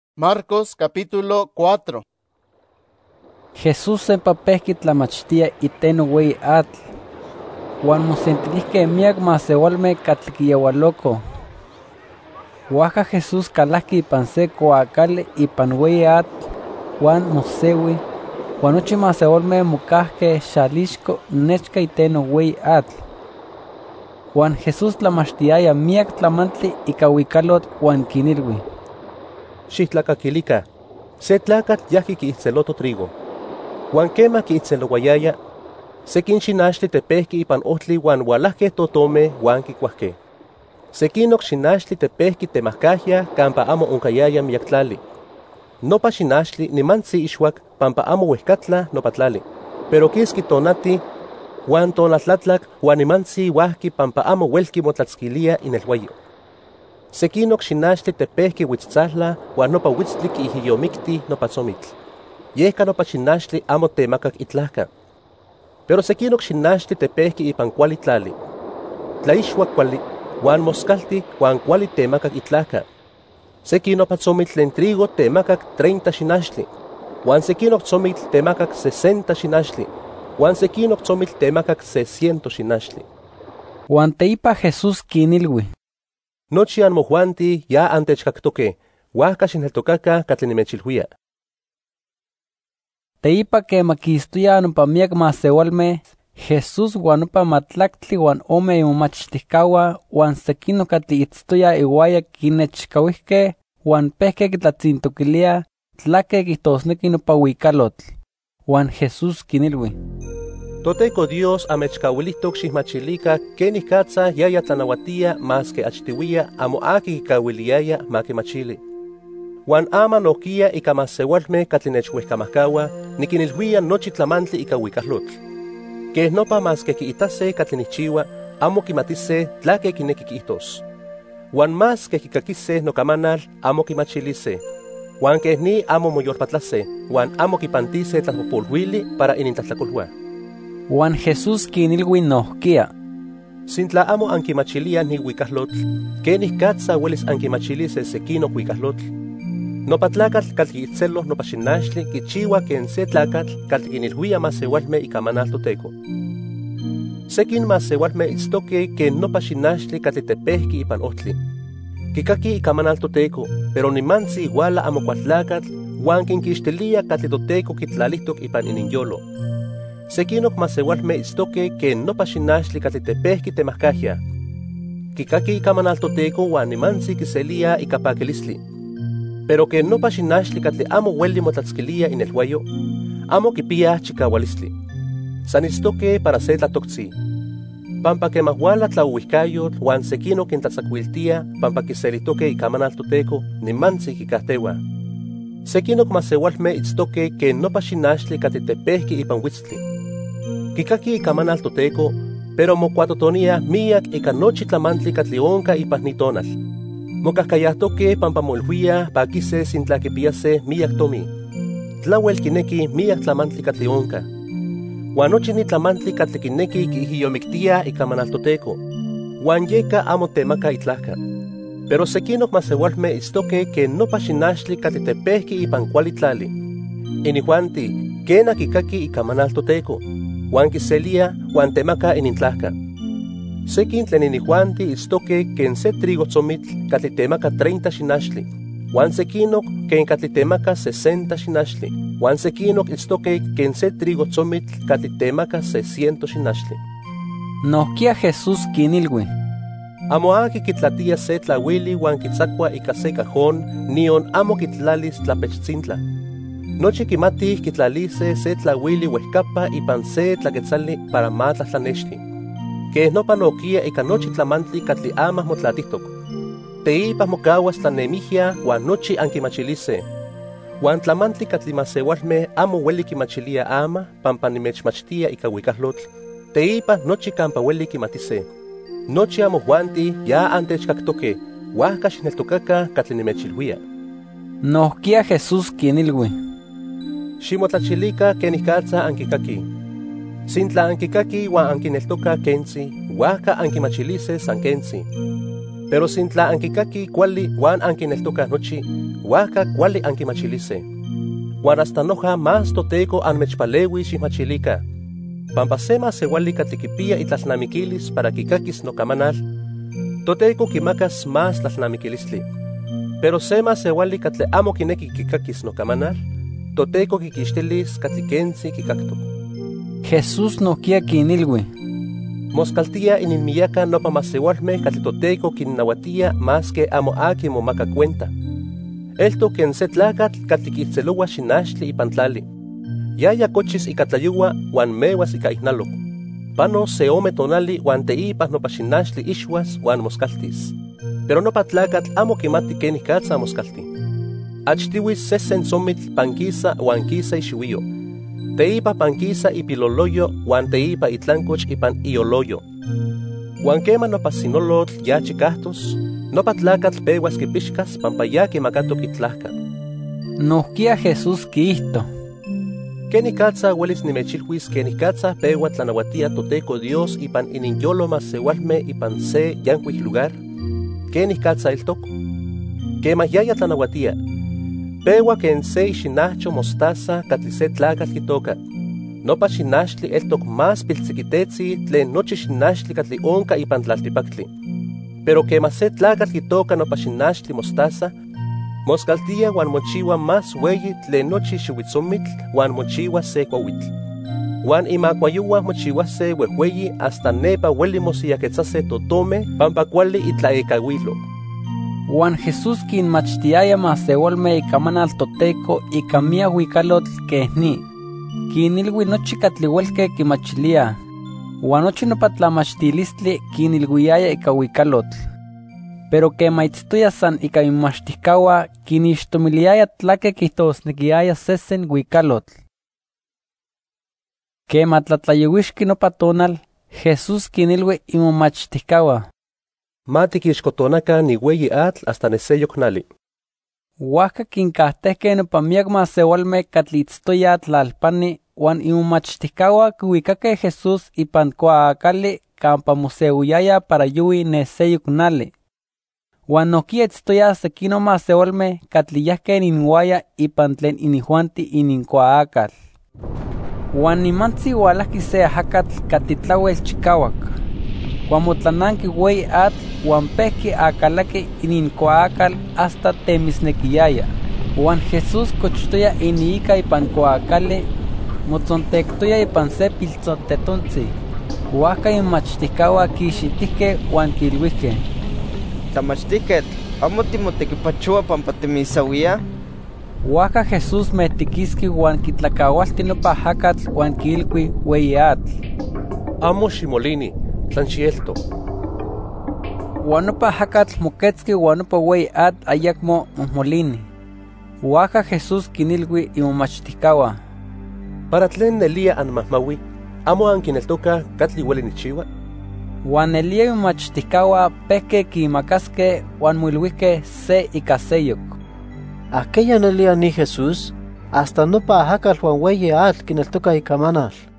Marcos capítulo 4. Jesús sempa pehki tlamachtia iteno ueyi atl, huan mosentilihkeh miak masewalmeh katli kiyaualokoj. Huajka Jesús kalahki ipan se kuaakali ipan ueyi atl, huan moseui, huan nochi masewalmeh mokahkeh xalixko nechka iteno ueyi atl. Huan Jesús tlamachtiaya miak tlamantli ika uikalotl huan kinilui: Xihtlakakilika, se tlakatl yahki kiihceloto trigo. Huan kemah kiihcelowayaya, sekin xinachtli tepehki ipan ohtli huan ualahkeh totomeh huan kikuahkeh. Sekinok xinachtli tepehki temahkahya kampa amo onkayaya miak tlali. Nopa xinachtli nimantzi ixuak pampa amo uehkatla nopa tlali. Pero kiski tonati, huan tonaltlatlak huan nimantzi uahki pampa amo uelki motlatzkilia inelhuayo. Sekinok xinachtli tepehki huitztzahla huan nopa huitztli kiihiyomikti nopa tzomitl. Yehka nopa xinachtli amo temakak itlahka. Pero sekinok xinachtli tepehki ipan kuali tlali. Tlaixuak kuali, huan moskalti huan kuali temakak itlahka. Seki nopa tzomitl tlen trigo temakak 30 xinachtli, huan sekinok tzomitl temakak 60 xinachtli, huan sekinok tzomitl temakak 600 xinachtli. Huan teipa Jesús kinilui: Nochi anmojuanti ya antechkaktokeh, huajka xineltokakah katli nimechilhuia. Teipa kema kistoya nopa miak masewalmeh, Jesús huan nopa matlaktli huan ome imomachtijkauan huan sekinok katli itztoya iuaya kinechkauihkeh huan pehkeh kitlatzintokiliah tlake kihtosneki nopa uikalotl. Huan Jesús kinilui: Toteco Dios amechkauilihtok xihmachilika kenikatza yaya tlanauatia maske achtiuia amo aki kikauiliaya makimachili. Huan ama nohkia ika masewalmeh katli nechuehkamahkaua nikinilhuia nochi tlamantli ika uikalotl. Keh nopa maske kiitase katli nichiua, amo kimatise tlake kineki kiihtos. Huan maske kikakise nokamanal, amo kimachilise. Huan keh ni amo moyolpatlase, huan amo kipantise tlapopolhuili para inintlahtlakolhua. Huan Jesús kinilui nohkia: Sintla amo ankimachilia ni uikahlotl, kenikatza huelis ankimachilise sekinok uikahlotl. Nopa tlakatl katli kiitzelo nopa xinachtli kichiua ken se tlakatl katli kinilhuia masewalmeh ikamanal Toteco. Sekin masewalmeh itztokeh ken nopa xinachtli katli tepehki ipan ohtli. Kikaki ikamanal Toteco, pero nimantzi iguala amokualtlakatl huan kinkixtilia katli Toteco kitlalihtok ipan ininyolo. Sekinok masewalmeh itztokeh ken nopa xinachtli katli tepehki temahkahya. Kikaki ikamanal Toteco huan nimantzi kiselia ika pakilistli. Pero ken nopa xinachtli katli amo ueli motlatzkilia inelhuayo, amo kipiah chikaualistli. San itztokeh para se tlatoktzin. Pampa kemah uala tlauihkayotl huan sekinok kintlatzakuiltia pampa kiselitokeh ikamanal Toteco, nimantzi kikahteuah. Sekinok masewalmeh itztokeh ken nopa xinachtli katli tepehki ipan huitztli. Kikaki ikamanal Toteco, pero mokuatotoniah miak ika nochi tlamantli katli onka ipan nitonal. Mokahkayahtokeh pampa moilhuiah pakise sintla kipiase miak tomi. Tlauel kineki miak tlamantli katli onka. Huan nochi ni tlamantli katli kineki kiihiyomiktiah ikamanal Toteco. Huan yeka amo temaka itlahka. Pero sekinok masewalmeh itztokeh ken nopa xinachtli katli tepehki ipan kuali tlali. Inihuanti kena kikaki ikamanal Toteco, huan kiselia huan temaka inintlahka. Sekin tlen inihuanti itztokeh ken se trigo tzomitl katli temaka 30 xinachtli, huan sekinok ken katli temaka 60 xinachtli, huan sekinok itztokeh ken se trigo tzomitl katli temaka 600 xinachtli. Nohkia Jesús kinilui: Amo aki kitlatia se tlauili huan kitzakua ika se cajón, nion amo kitlalis tlapechtzintla. Nochi kimatih kitlalise se tlauili uehkapa ipan se tlaquetzali para matlahtlanexti. Keh nopa nohkia ika nochi tlamantli katli amah motlatihtok. Teipa mokawas tlanemihya huan nochi ankimachilise. Huan tlamantli katli masewalmeh amo ueli kimachilia ama pampa nimechmachtia ika uikahlotl. Teipa nochi kampa ueli kimatise. Nochi amojuanti ya antechkaktokeh, huajka xineltokakah katli nimechilhuia. Nohkia Jesús kinilui: Ximotlachilika kenikatza ankikaki. Sintla ankikaki huan ankineltokah kentzi, huajka ankimachilise san kentzi. Pero sintla ankikaki kuali wan ankineltoka nochi, huajka kuali ankimachilise. Wan hasta noja más toteco anmechpalewi ximachilika. Pampa sema sewali katikipia itlalnamikilis para kikakis no kamanal, toteco kimakas más tlalnamikilistli. Pero sema sewali katle amo kineki kikakis no kamanal, toteco kikixtilis katlikensi kikaktok. Jesús no kia kinilwi. Moskaltia ininmiyaka nopa masewalme katli toteco kinnawatia más que amo aki momaka cuenta. Elto ken se tlakatl katli kitzelowa xinaxtli ipantlali. Yaya cochis ikatlayuwa wan mewas ikaihnalok. Pano se ome tonali wan teipas nopa xinaxtli ixwas wan moskaltis. Pero nopa tlakatl amo kimati kenih katsa moskalti. Achtiwis sesen somitl pankisa wan kisa ixiwio. Teipa pankisa ipiloloyo wan teipa itlancoch ipan ioloyo. Wan kema nopa sinolotl ya chikahtos, nopa tlakatl pewas kipixkas pampa ya kimakatok itlahka. Nohkia Jesús kiihto. Kenih katsa welis nimechilhuis kenih katsa pewa tlanawatia toteco Dios ipan ininyolo masewalme ipan se yankuik lugar? Kenih katsa iltok? Kema yaya tlanawatia. Pewa ken se ixinacho mostaza katli se tlakatl kitoka. Nopa xinaxtli eltok más piltzikitetzi tlen nochi xinaxtli katli onka ipan tlaltipaktli. Pero kema se tlakatl kitoka nopa xinaxtli mostaza, moskaltia wan mochiwa más weyi tlen nochi xiuitzomitl wan mochiwa se kuawitl. Wan imakuayuwa mochiwa se wehweyi hasta nepa weli mosiyaketsase totome pampa kuali itlaekawilo. Juan Jesús kinmachtiaya masewalme ikamanal toteco ikamia huicalotl kehni. Kinilwi nochi katliuelke kimachilia. Juan nochi nopa tlamachtilistli kinilwiaya ika huicalotl. Pero kemaitztoya san ika inmachtihkawa kinixtomiliaya tlake kihtosnekiaya sesen huicalotl. Kema tlatlayuixki nopa tonal, Jesús kinilwi imomachtihkawa. Mati kixkotonaka ni weyi atl hasta neseyok nali. Huajka kinkahtehke nopa miak masewalme katli itztoya tlalpani wan imomachtihkawa kiuikake Jesús ipan kuaakali kampa moseuyaya para yuwi neseyok nali. Wan nohkia itztoya sekino masewalme katli yahke ininwaya ipan tlen inihuanti ininkuaakal. Wan nimantzi ualahki se ajakatl katitlauel chikawak. Wan motlananki weyi atl wan pehki akalaki ininkuaakal hasta temisnekiyaya. Wan Jesús kochtoya iniika ipan kuaakali, motzontektoya ipan se piltzontetontzi. Huajka inmachtihkawa kixitihke wan kilwihke: Tamachtihketl, amo timotekipachoa pampa timisawia? Huajka Jesús metikiski wan kitlakaualti nopa ajakatl wan kilkui weyi atl: Amo ximolini, tlanxielto. Wan nopa ajakatl moketski wan nopa weyi atl ayakmo mohmolini. Huajka Jesús kinilwi imomachtihkawa: Para tlen nelia anmahmawi, amo ankineltoka katli ueli nichiwa? Wan nelia imomachtihkawa pehke kimakaske wan moilwihke se ika seyok: Aquella nelia ni Jesús, hasta nopa ajakatl wan weyi atl kineltoka ikamanal.